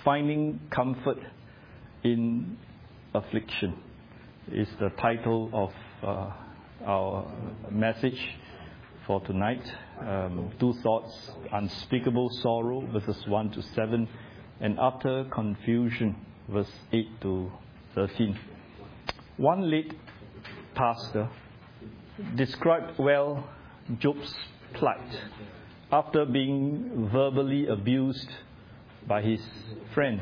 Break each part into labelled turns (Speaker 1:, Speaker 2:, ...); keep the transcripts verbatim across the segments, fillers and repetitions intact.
Speaker 1: Finding Comfort in Affliction is the title of uh, our message for tonight. Um, two thoughts: unspeakable sorrow, verses one to seven, and utter confusion, verse eight to thirteen. One late pastor described well Job's plight after being verbally abused by his friend.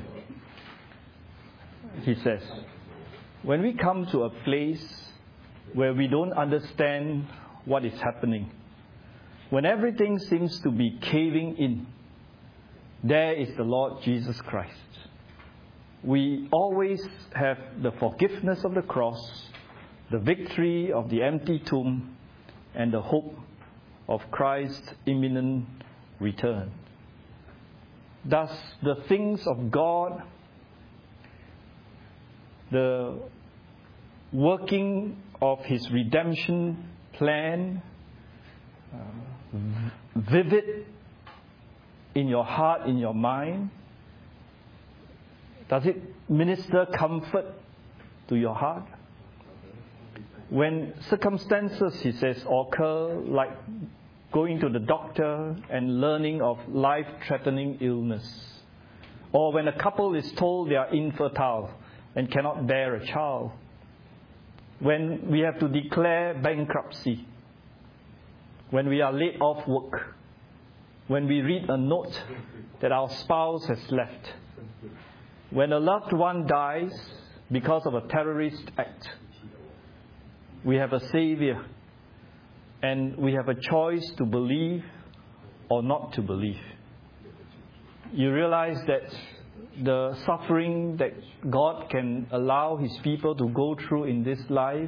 Speaker 1: He says, when we come to a place where we don't understand what is happening, when everything seems to be caving in, there is the Lord Jesus Christ. We always have the forgiveness of the cross, the victory of the empty tomb, and the hope of Christ's imminent return. Thus, the things of God, the working of His redemption plan, uh, vivid in your heart, in your mind? Does it minister comfort to your heart? When circumstances, he says, occur, like going to the doctor and learning of life-threatening illness, or when a couple is told they are infertile and cannot bear a child, when we have to declare bankruptcy, when we are laid off work, when we read a note that our spouse has left, when a loved one dies because of a terrorist act, we have a Savior, and we have a choice to believe or not to believe. You realize that the suffering that God can allow His people to go through in this life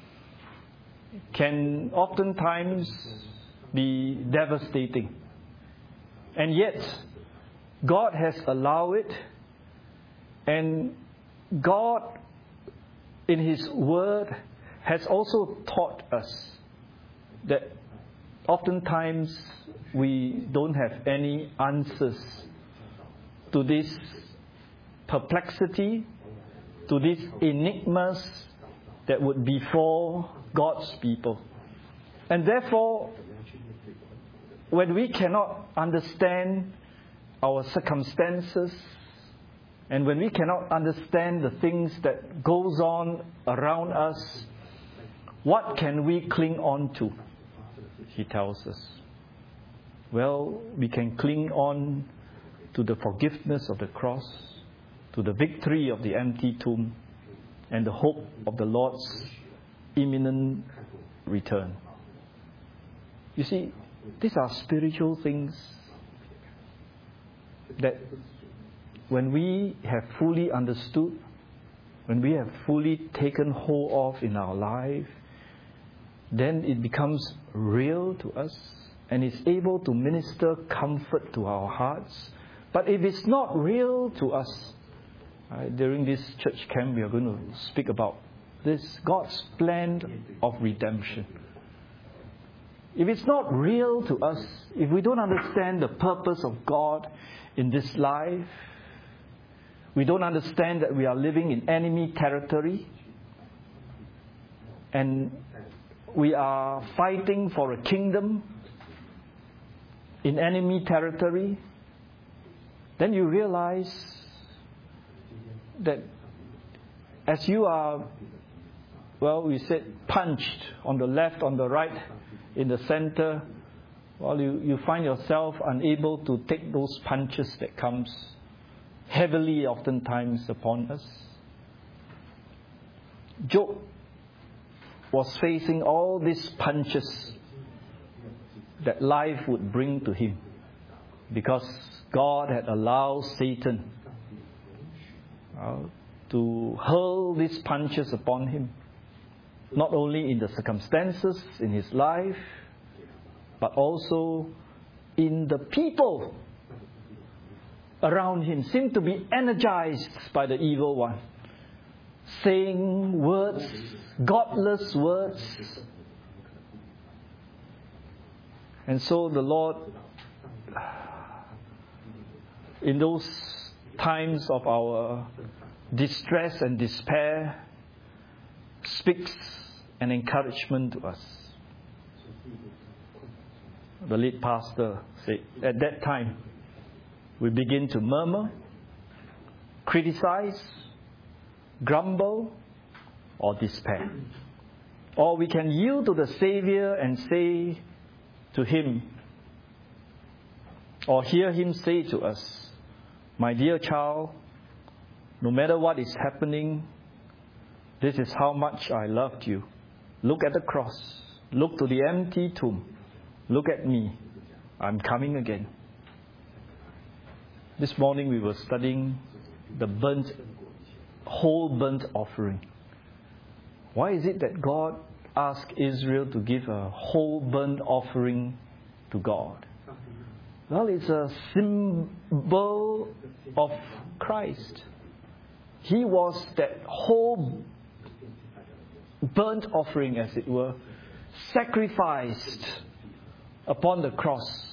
Speaker 1: can oftentimes be devastating. And yet, God has allowed it, and God, in His Word, has also taught us that oftentimes we don't have any answers to this perplexity, to these enigmas that would befall God's people. And therefore, when we cannot understand our circumstances, and when we cannot understand the things that goes on around us, what can we cling on to? He tells us. Well, we can cling on to the forgiveness of the cross, to the victory of the empty tomb, and the hope of the Lord's imminent return. You see, these are spiritual things that when we have fully understood, when we have fully taken hold of in our life, then it becomes real to us and is able to minister comfort to our hearts. But if it's not real to us, right, during this church camp we are going to speak about this, God's plan of redemption. If it's not real to us, if we don't understand the purpose of God in this life, we don't understand that we are living in enemy territory, and we are fighting for a kingdom in enemy territory, then you realize that as you are, well, we said punched on the left, on the right, in the center, well, you, you find yourself unable to take those punches that comes heavily oftentimes upon us. Job was facing all these punches that life would bring to him, because God had allowed Satan uh, to hurl these punches upon him, not only in the circumstances in his life, but also in the people around him seemed to be energized by the evil one, saying words, godless words. And so the Lord, in those times of our distress and despair, speaks an encouragement to us. The lead pastor said, at that time, we begin to murmur, criticize, grumble, or despair. Or we can yield to the Savior and say to Him, or hear Him say to us, my dear child, no matter what is happening, this is how much I loved you. Look at the cross. Look to the empty tomb. Look at me. I'm coming again. This morning we were studying the burnt, whole burnt offering. Why is it that God asked Israel to give a whole burnt offering to God? Well, it's a symbol of Christ. He was that whole burnt offering, as it were, sacrificed upon the cross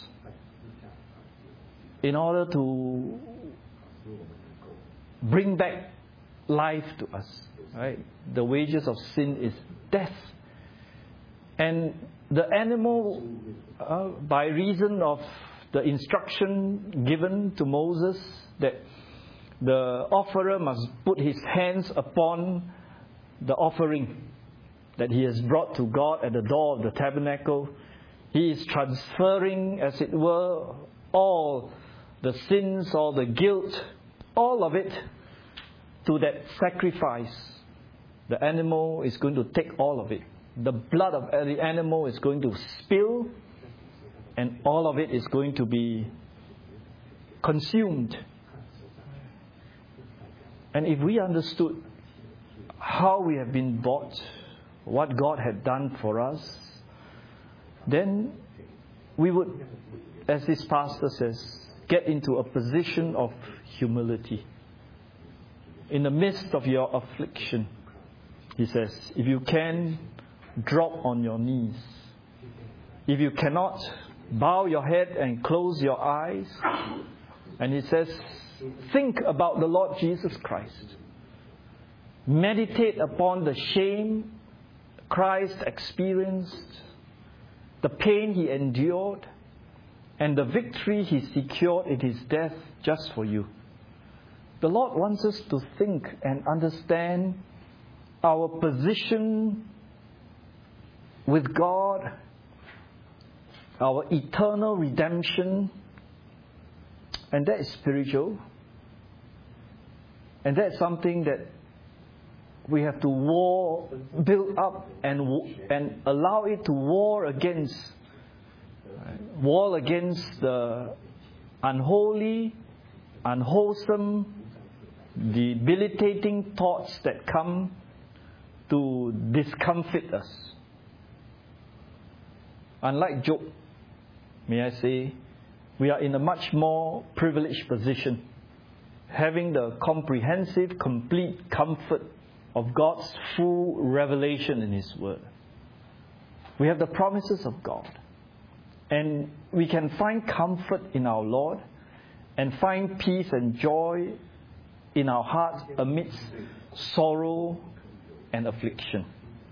Speaker 1: in order to bring back life to us. Right? The wages of sin is death. And the animal, uh, by reason of the instruction given to Moses that the offerer must put his hands upon the offering that he has brought to God at the door of the tabernacle, he is transferring, as it were, all the sins, all the guilt, all of it to that sacrifice. The animal is going to take all of it. The blood of the animal is going to spill, and all of it is going to be consumed. And if we understood how we have been bought, what God had done for us, then we would, as this pastor says, get into a position of humility. In the midst of your affliction, he says, if you can, drop on your knees. If you cannot, bow your head and close your eyes. And he says, think about the Lord Jesus Christ. Meditate upon the shame Christ experienced, the pain He endured, and the victory He secured in His death just for you. The Lord wants us to think and understand our position with God, our eternal redemption, and that is spiritual. And that's something that we have to war, build up and and allow it to war against. War against the unholy, unwholesome, debilitating thoughts that come to discomfit us. Unlike Job, may I say, we are in a much more privileged position, having the comprehensive, complete comfort of God's full revelation in His Word. We have the promises of God. And we can find comfort in our Lord and find peace and joy in our hearts amidst sorrow and affliction.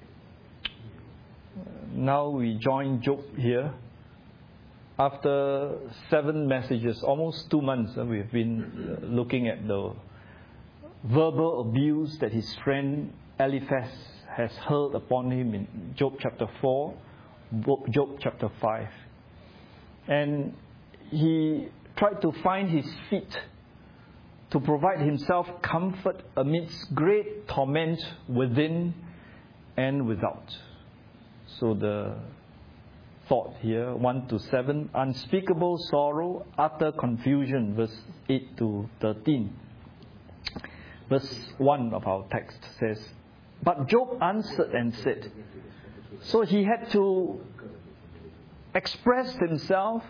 Speaker 1: Now we join Job here. After seven messages, almost two months, we've been looking at the verbal abuse that his friend Eliphaz has hurled upon him in Job chapter four, Job chapter five. And he tried to find his feet to provide himself comfort amidst great torment within and without. So the thought here, one to seven, unspeakable sorrow, utter confusion, verse eight to thirteen. Verse one of our text says, but Job answered and said, so he had to express himself,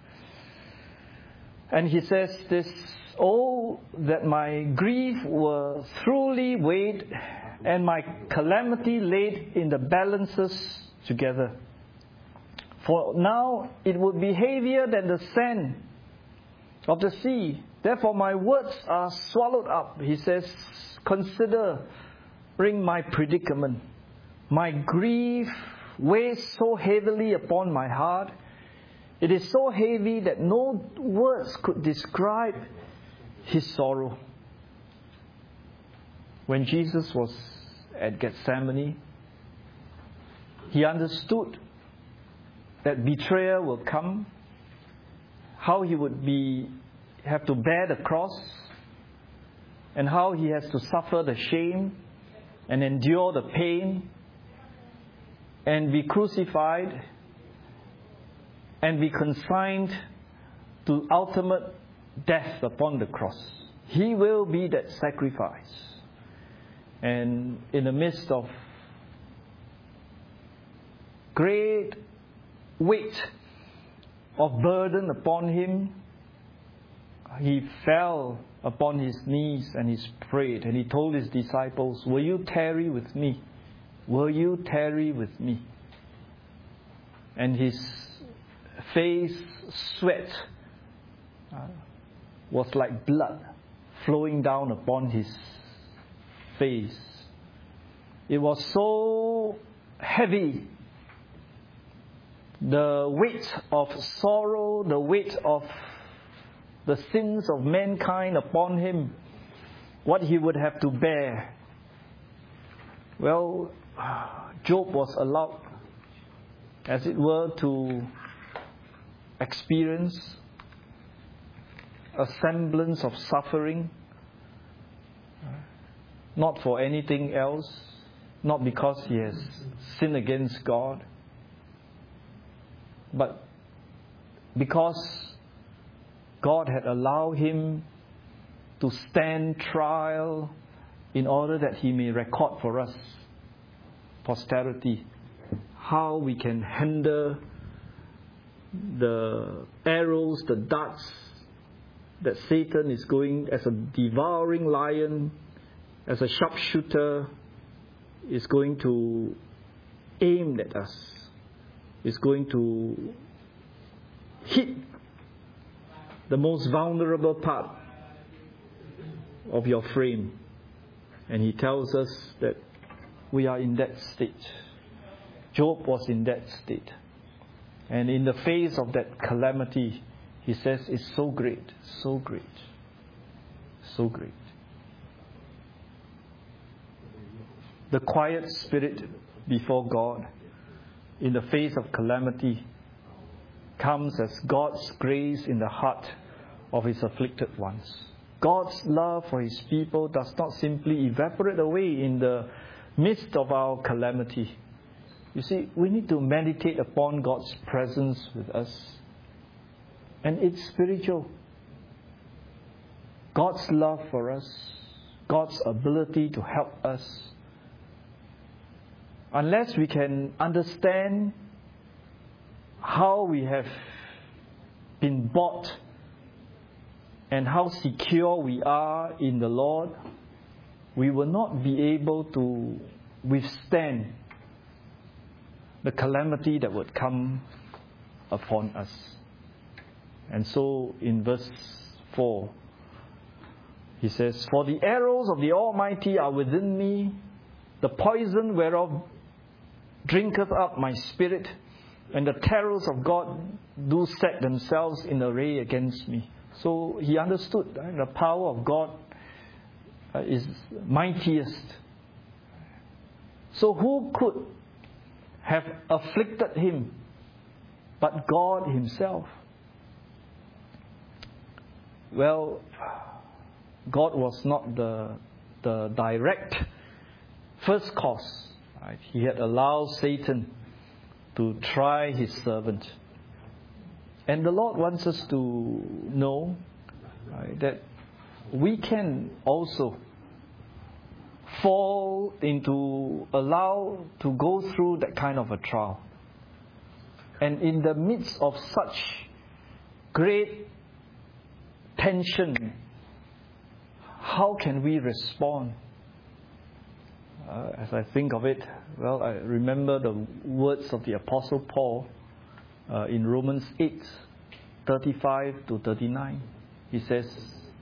Speaker 1: and he says this, oh, that my grief were thoroughly weighed and my calamity laid in the balances together. For now it would be heavier than the sand of the sea. Therefore my words are swallowed up. He says, considering my predicament. My grief weighs so heavily upon my heart. It is so heavy that no words could describe his sorrow. When Jesus was at Gethsemane, he understood that betrayal will come, how he would be have to bear the cross, and how he has to suffer the shame and endure the pain and be crucified and be consigned to ultimate death upon the cross. He will be that sacrifice. And in the midst of great weight of burden upon him, he fell upon his knees and he prayed, and he told his disciples, will you tarry with me? Will you tarry with me? And his face sweat uh, was like blood flowing down upon his face. It was so heavy. The weight of sorrow, the weight of the sins of mankind upon him, what he would have to bear. Well, Job was allowed, as it were, to experience a semblance of suffering, not for anything else, not because he has sinned against God, but because God had allowed him to stand trial in order that he may record for us, posterity, how we can handle the arrows, the darts that Satan is going as a devouring lion, as a sharpshooter, is going to aim at us, is going to hit the most vulnerable part of your frame. And he tells us that we are in that state. Job was in that state. And in the face of that calamity, he says, it's so great, so great, so great. The quiet spirit before God in the face of calamity comes as God's grace in the heart of his afflicted ones. God's love for his people does not simply evaporate away in the midst of our calamity. You see, we need to meditate upon God's presence with us. And it's spiritual. God's love for us, God's ability to help us. Unless we can understand how we have been bought and how secure we are in the Lord, we will not be able to withstand the calamity that would come upon us. And so in verse four, he says, for the arrows of the Almighty are within me, the poison whereof drinketh up my spirit, and the terrors of God do set themselves in array against me. So he understood right? The power of God uh, is mightiest. So who could have afflicted him but God himself? Well, God was not the, the direct first cause. Right? He had allowed Satan to try his servant. And the Lord wants us to know right, that we can also fall into, allow to go through that kind of a trial. And in the midst of such great tension, how can we respond? Uh, as I think of it, well, I remember the words of the Apostle Paul uh, in Romans eight, thirty-five to thirty-nine. He says,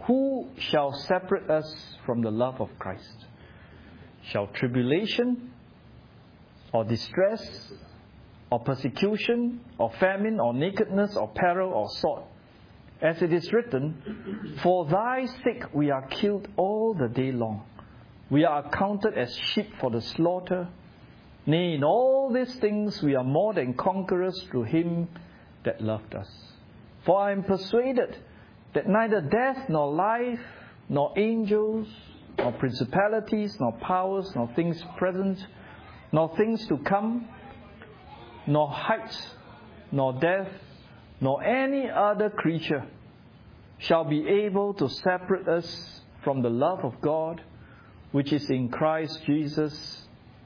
Speaker 1: who shall separate us from the love of Christ? Shall tribulation, or distress, or persecution, or famine, or nakedness, or peril, or sword? As it is written, for thy sake we are killed all the day long. We are accounted as sheep for the slaughter. Nay, in all these things we are more than conquerors through him that loved us. For I am persuaded that neither death nor life, nor angels, nor principalities, nor powers, nor things present, nor things to come, nor height, nor depth, nor any other creature shall be able to separate us from the love of God, which is in Christ Jesus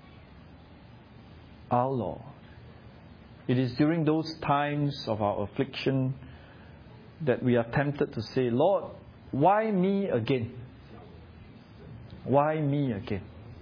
Speaker 1: our Lord. It is during those times of our affliction that we are tempted to say, Lord, why me again? Why me again?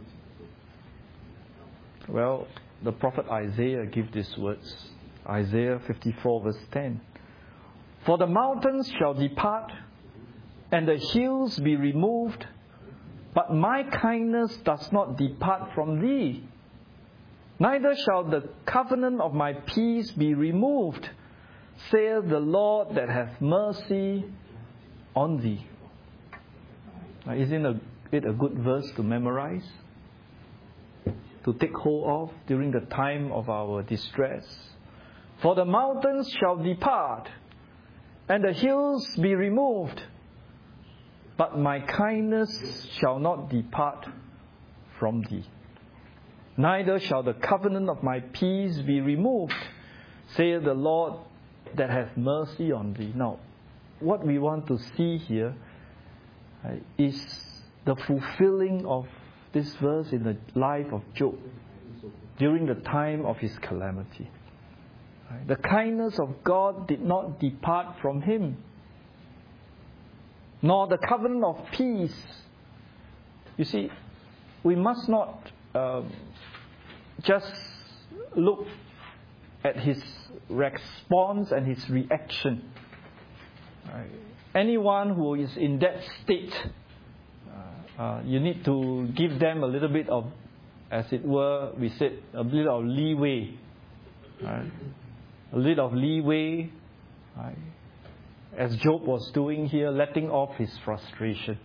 Speaker 1: Well, the prophet Isaiah gives these words. Isaiah fifty-four verse ten. For the mountains shall depart, and the hills be removed, but my kindness does not depart from thee. Neither shall the covenant of my peace be removed, saith the Lord that hath mercy on thee. Now, isn't it a good verse to memorize? To take hold of during the time of our distress. For the mountains shall depart, and the hills be removed, but my kindness shall not depart from thee. Neither shall the covenant of my peace be removed, saith the Lord that hath mercy on thee. Now, what we want to see here uh, is the fulfilling of this verse in the life of Job during the time of his calamity. Right? The kindness of God did not depart from him, nor the covenant of peace. You see, we must not um, just look at his response and his reaction. Right? Anyone who is in that state, uh, uh, you need to give them a little bit of, as it were, we said, a little of leeway. Right? A little of leeway, right? As Job was doing here, letting off his frustration.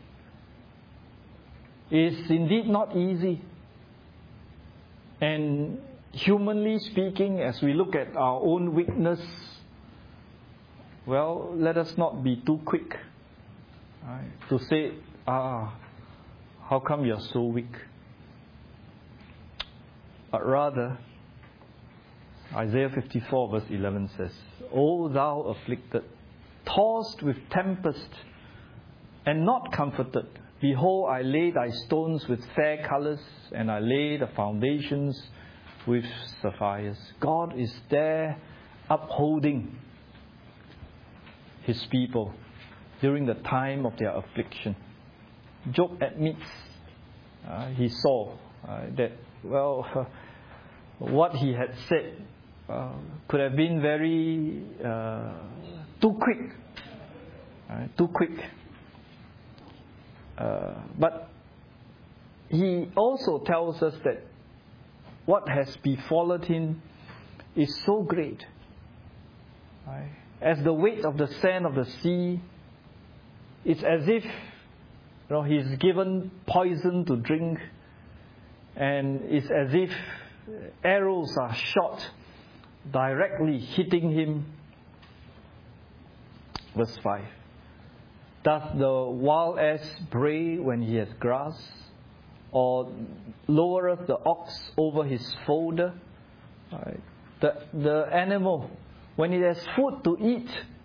Speaker 1: It is indeed not easy. And humanly speaking, as we look at our own weakness, well, let us not be too quick, right, to say, ah, how come you're so weak? But rather, Isaiah fifty-four verse eleven says, O thou afflicted, tossed with tempest, and not comforted, behold, I lay thy stones with fair colours, and I lay the foundations with sapphires. God is there upholding His people during the time of their affliction. Job admits uh, he saw uh, that, well, uh, what he had said uh, could have been very uh, too quick, uh, too quick. Uh, but he also tells us that what has befallen him is so great. Right? As the weight of the sand of the sea, it's as if, you know, he's given poison to drink, and it's as if arrows are shot directly hitting him. Verse five. Doth the wild ass bray when he has grass, or lowereth the ox over his folder? Right. The, the animal, when it has food to eat,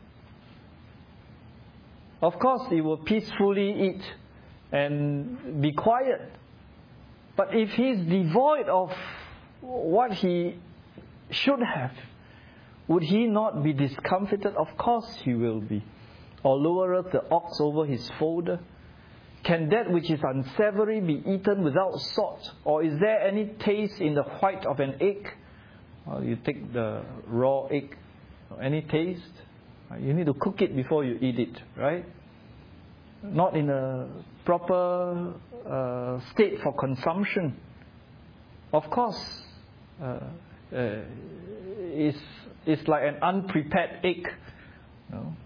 Speaker 1: of course it will peacefully eat and be quiet. But if he is devoid of what he should have, would he not be discomfited? Of course he will be. Or lowereth the ox over his folder? Can that which is unsavory be eaten without salt? Or is there any taste in the white of an egg? Well, you take the raw egg, any taste? You need to cook it before you eat it, right? not in a proper uh, state for consumption, of course, uh, uh, it's, it's like an unprepared egg. You know?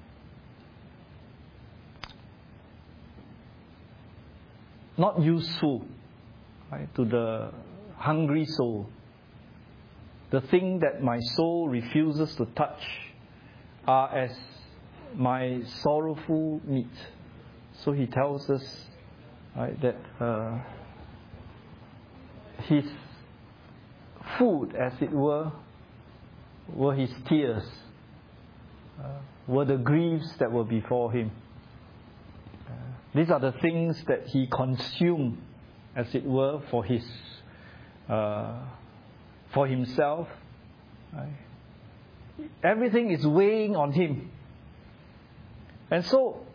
Speaker 1: Not useful, right, to the hungry soul. The thing that my soul refuses to touch are as my sorrowful meat. So he tells us, right, that uh, his food, as it were, were his tears, uh, were the griefs that were before him. Uh, these are the things that he consumed, as it were, for his, uh, for himself. Right? Everything is weighing on him. And so,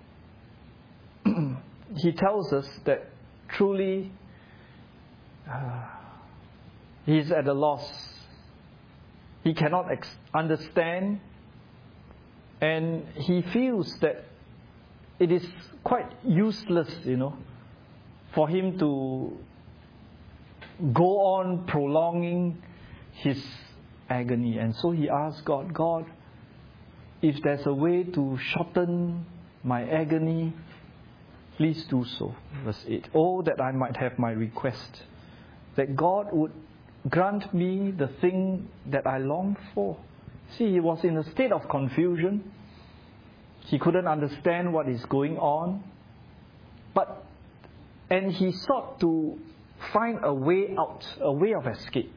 Speaker 1: he tells us that truly uh, he is at a loss. He cannot ex- understand, and he feels that it is quite useless, you know, for him to go on prolonging his agony. And so he asks God, God, if there's a way to shorten my agony, please do so. Verse eight. Oh, that I might have my request, that God would grant me the thing that I long for. See, he was in a state of confusion. He couldn't understand what is going on. But, and he sought to find a way out, a way of escape.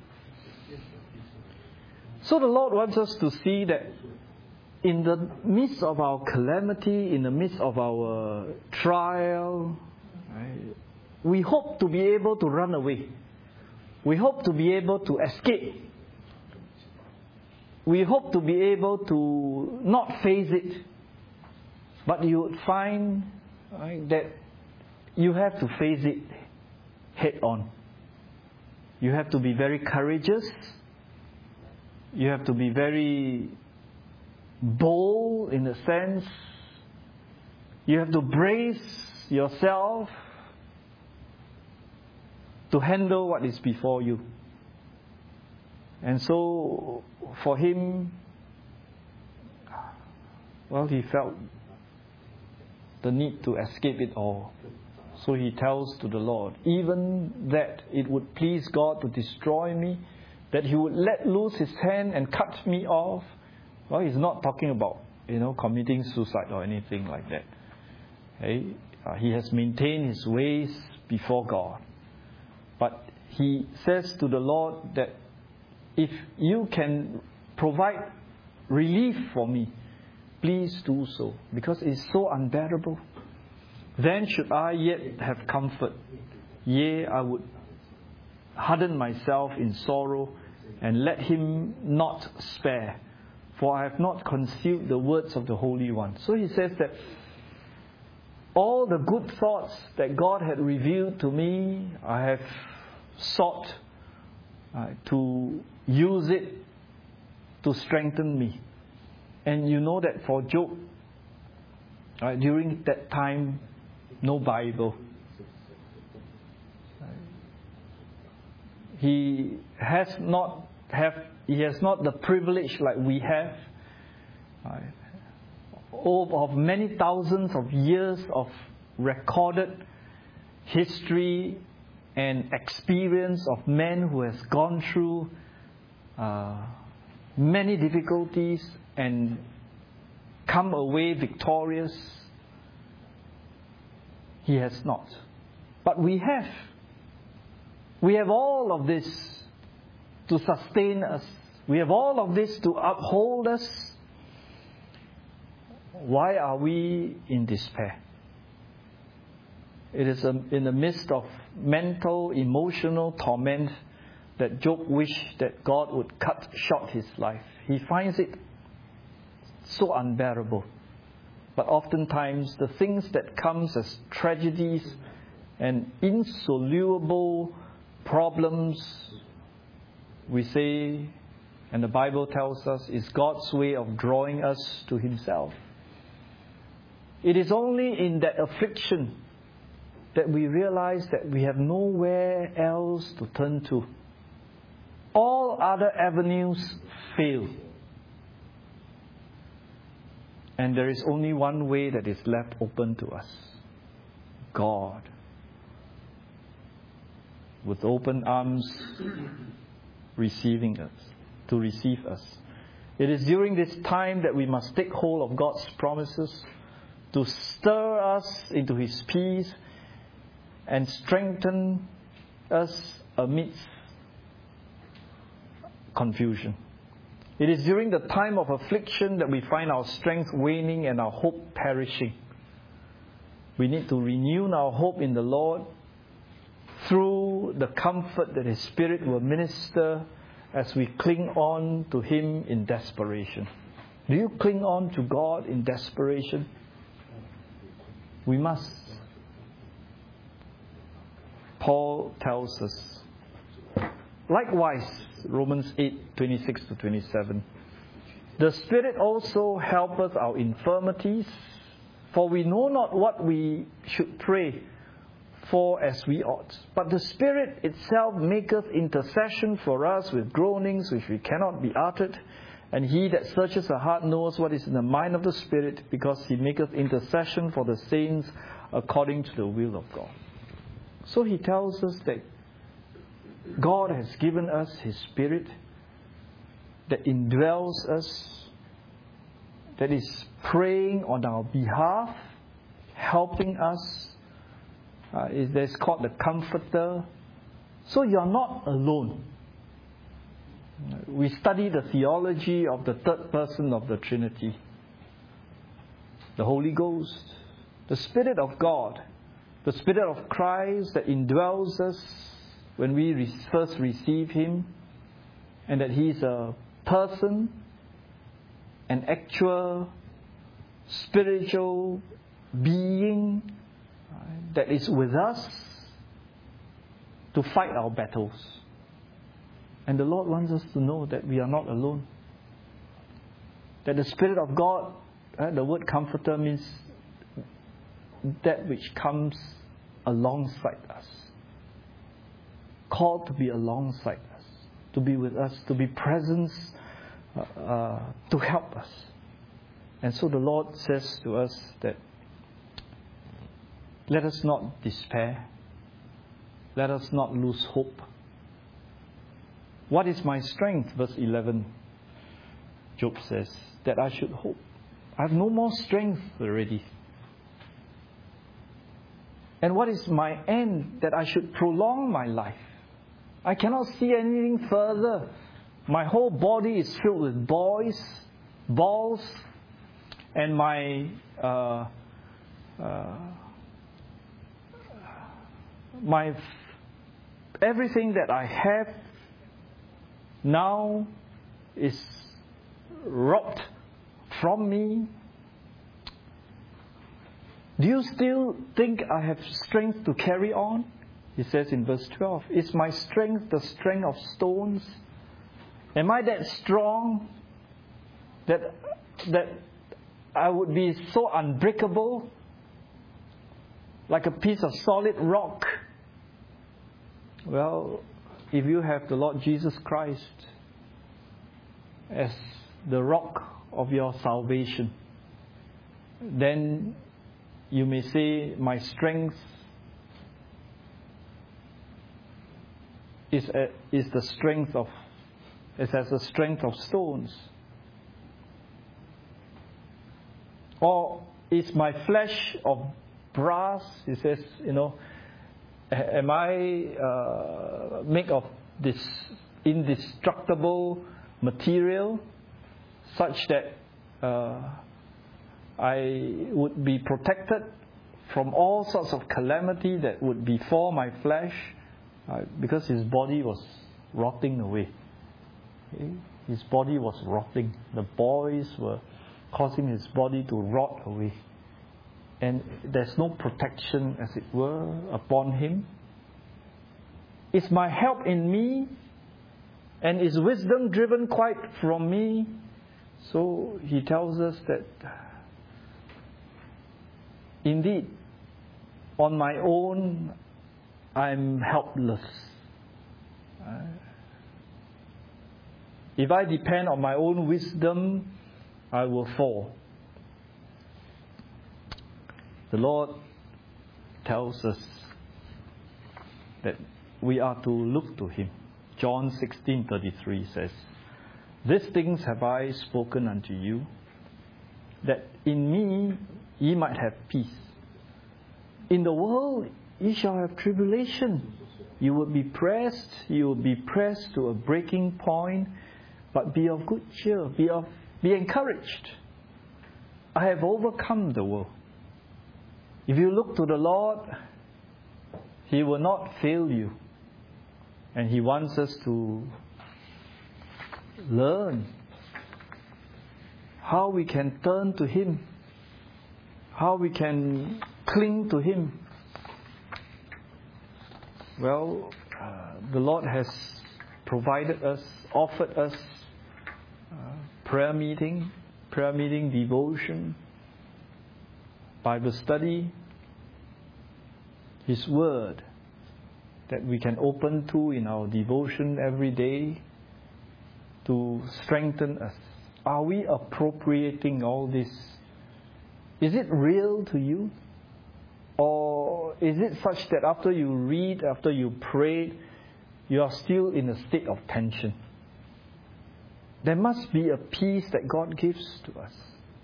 Speaker 1: So the Lord wants us to see that in the midst of our calamity, in the midst of our trial, right, we hope to be able to run away. We hope to be able to escape. We hope to be able to not face it. But you would find, right, that you have to face it head on. You have to be very courageous. You have to be very bold in a sense. You have to brace yourself to handle what is before you. And so for him, well, he felt the need to escape it all. So he tells to the Lord, even that it would please God to destroy me, that he would let loose his hand and cut me off. Well, he's not talking about, you know, committing suicide or anything like that. Okay? Uh, he has maintained his ways before God. But he says to the Lord that if you can provide relief for me, please do so, because it is so unbearable. Then should I yet have comfort, yea, I would harden myself in sorrow, and let him not spare, for I have not concealed the words of the Holy One. So he says that all the good thoughts that God had revealed to me, I have sought uh, to use it to strengthen me. And you know that for Job, uh, during that time, no Bible. He has not have he has not the privilege like we have, uh, of many thousands of years of recorded history and experience of men who has gone through uh, many difficulties and come away victorious. He has not. But we have. We have all of this to sustain us. We have all of this to uphold us. Why are we in despair? It is in the midst of mental, emotional torment that Job wished that God would cut short his life. He finds it so unbearable. But oftentimes the things that comes as tragedies and insoluble problems, we say, and the Bible tells us, is God's way of drawing us to himself. It is only in that affliction that we realize that we have nowhere else to turn to. All other avenues fail. And there is only one way that is left open to us. God. With open arms receiving us, to receive us. It is during this time that we must take hold of God's promises to stir us into His peace and strengthen us amidst confusion. It is during the time of affliction that we find our strength waning and our hope perishing. We need to renew our hope in the Lord through the comfort that His Spirit will minister as we cling on to Him in desperation. Do you cling on to God in desperation? We must. Paul tells us. Likewise, Romans eight, twenty-six to twenty-seven. The Spirit also helpeth our infirmities, for we know not what we should pray for as we ought. But the Spirit itself maketh intercession for us with groanings which we cannot be uttered. And He that searches the heart knows what is in the mind of the Spirit, because He maketh intercession for the saints according to the will of God. So he tells us that God has given us His Spirit that indwells us, that is praying on our behalf, helping us. Uh, it's called the Comforter. So you're not alone. We study the theology of the third person of the Trinity. The Holy Ghost, the Spirit of God, the Spirit of Christ that indwells us when we re- first receive Him, and that He is a person, an actual spiritual being that is with us to fight our battles. And the Lord wants us to know that we are not alone. That the Spirit of God, uh, the word Comforter means that which comes alongside us. Called to be alongside us, to be with us, to be present, uh, uh, to help us. And so the Lord says to us that let us not despair. Let us not lose hope. What is my strength? Verse eleven, Job says, that I should hope. I have no more strength already. And what is my end? That I should prolong my life. I cannot see anything further. My whole body is filled with boils, balls, and my uh, uh, my everything that I have now is robbed from me. Do you still think I have strength to carry on? He says in verse twelve, is my strength the strength of stones? Am I that strong that that I would be so unbreakable, like a piece of solid rock? Well, if you have the Lord Jesus Christ as the rock of your salvation, then you may say, my strength is a, is the strength of, is as the strength of stones. Or is my flesh of brass? He says, you know, am I uh, made of this indestructible material such that uh, I would be protected from all sorts of calamity that would befall my flesh, uh, because his body was rotting away. Okay? His body was rotting. The boils were causing his body to rot away. And there's no protection, as it were, upon him. Is my help in me? And is wisdom driven quite from me? So he tells us that indeed, on my own, I'm helpless. If I depend on my own wisdom, I will fall. The Lord tells us that we are to look to Him. John sixteen thirty-three says, "These things have I spoken unto you, that in me ye might have peace. In the world ye shall have tribulation. You will be pressed, you will be pressed to a breaking point, but be of good cheer, be of be encouraged. I have overcome the world." If you look to the Lord, He will not fail you. And He wants us to learn how we can turn to Him, how we can cling to Him. Well, uh, the Lord has provided us, offered us uh, prayer meeting, prayer meeting devotion, Bible study, His Word that we can open to in our devotion every day to strengthen us. Are we appropriating all this? Is it real to you? Or is it such that after you read, after you pray, you are still in a state of tension? There must be a peace that God gives to us.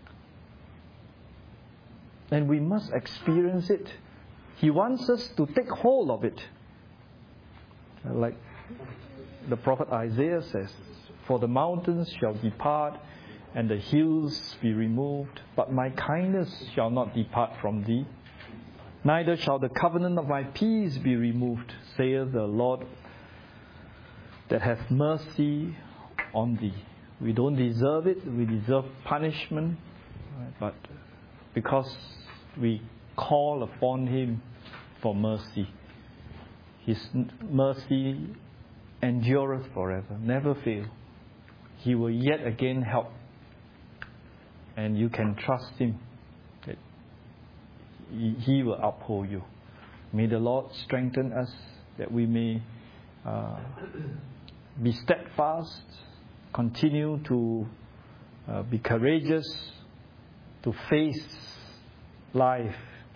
Speaker 1: And we must experience it. He wants us to take hold of it. Like the prophet Isaiah says, "For the mountains shall depart, and the hills be removed, but my kindness shall not depart from thee. Neither shall the covenant of my peace be removed, saith the Lord that hath mercy on thee." We don't deserve it, we deserve punishment, but because we call upon Him for mercy, His mercy endureth forever, never fail. He will yet again help, and you can trust Him that He will uphold you. May the Lord strengthen us that we may uh, be steadfast, continue to uh, be courageous, to face life.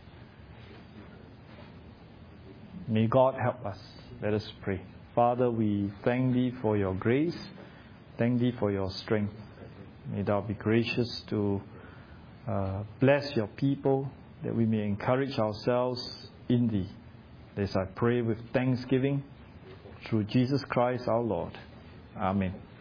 Speaker 1: May God help us. Let us pray. Father, we thank Thee for Your grace. Thank Thee for Your strength. May Thou be gracious to uh, bless Your people, that we may encourage ourselves in Thee. This I pray with thanksgiving through Jesus Christ our Lord. Amen.